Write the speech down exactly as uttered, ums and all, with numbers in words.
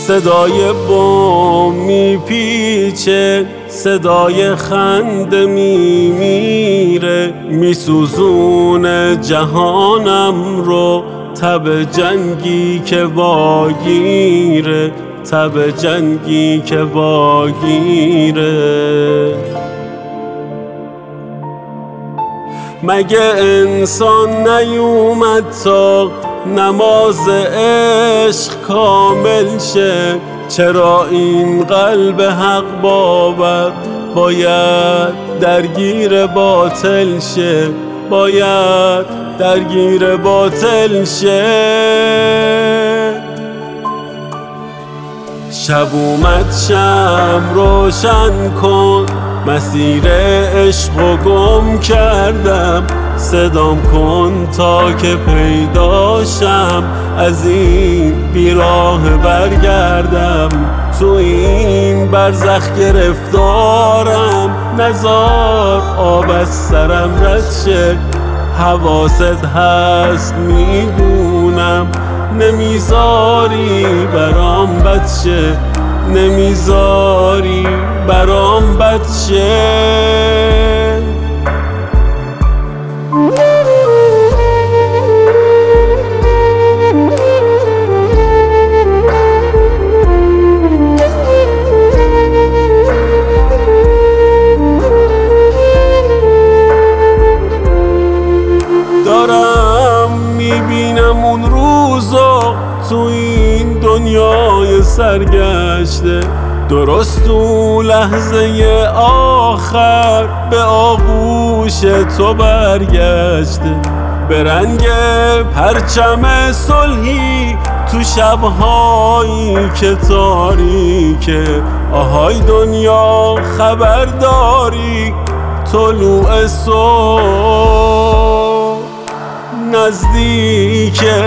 صدای بم میپیچه، صدای خنده میمیره، میسوزونه جهانم رو تب جنگی که واگیره، تب جنگی که واگیره. مگه انسان نیومد تا نماز عشق کامل شه؟ چرا این قلب حق باور باید درگیر باطل شه؟ باید درگیر باطل شه. شب اومد شم روشن کن، مسیر عشق و گم کردم، صدام کن تا که پیداشم، از این بیراه برگردم. تو این برزخ گرفتارم، نزار آب از سرم رد شه. حواست هست میدونم، نمیذاری برام بد شه، نمیذاری برام بد شه. دارم میبینم اون روزو تو این دنیای سرگشته، درست تو لحظه آخر به آغوش تو برگشته. به رنگ پرچم صلحی تو شبهایی که تاریکه، آهای دنیا خبرداری طلوع صبح نزدیکه.